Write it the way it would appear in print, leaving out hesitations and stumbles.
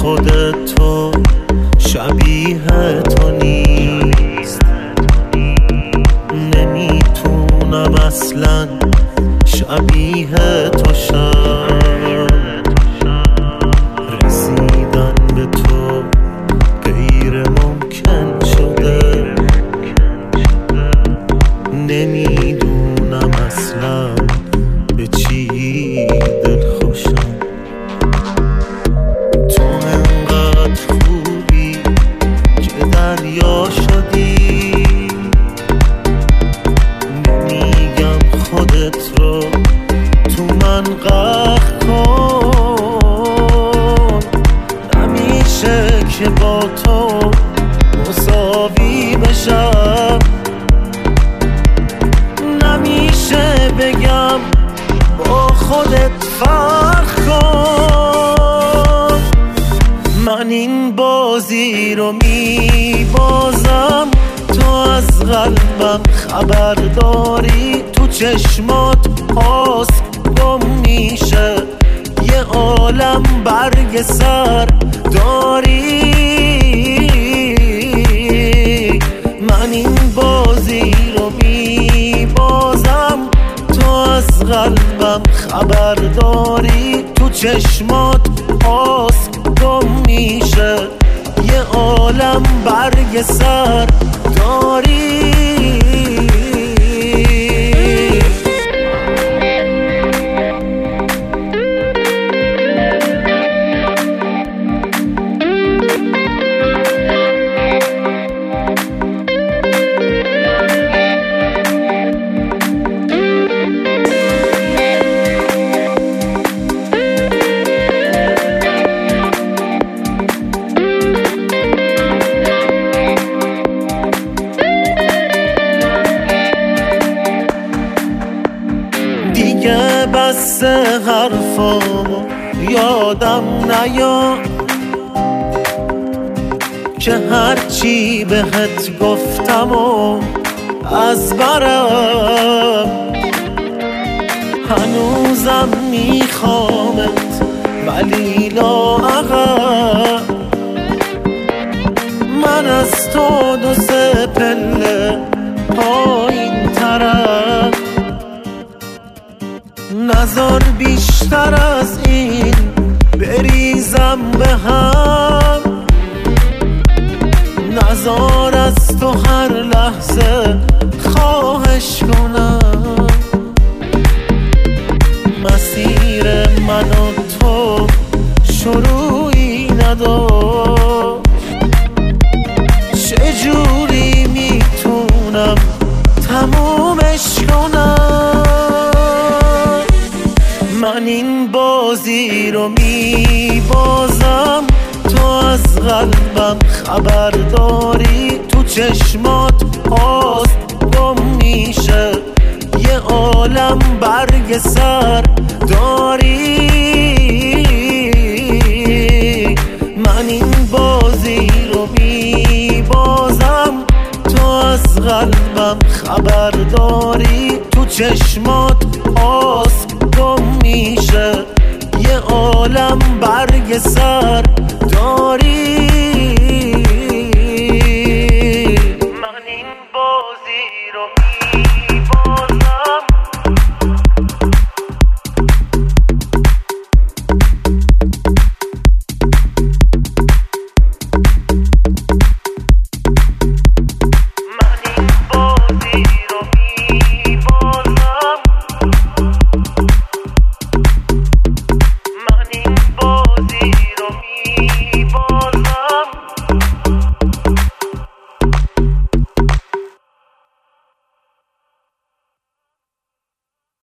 خودتو شبیه تو نیست، نمیتونم اصلا شبیه تو شم. رسیدن به تو غیر ممکن شده، نمیدونم اصلا به چی دل خوشم. تو انقدر خوبی که دریا شدی، نمیگم خودت رو تو من غرق کن. نمیشه که با تو مساوی بشم، نمیشه بگم با خودت فرق کن. من این بازی رو میبازم، تو از قلبم خبر داری. تو چشمات آسک گم میشه، یه عالم برگ سر داری. من این بازی رو میبازم، تو از قلبم خبر داری. تو چشمات آسک گم میشه، یه عالم برگ سر داری. دیگه بس حرفامو یادم نیا، که هرچی بهت گفتم و از برم. هنوزم میخوامت ولی لااقل، من از تو 2-3 پله پایین ترم. نذار بیشتر از این بریزم به هم، نذار از تو هر لحظه خواهش کنم. مسیر من و تو شروعی نداشت، چجوری میتونم تمومش کنم؟ من این بازی رو میبازم، تو از قلبم خبر داری. تو چشمات آسک گم میشه، یه عالم برگ سر داری. من این بازی رو میبازم، تو از قلبم خبر داری. تو چشمات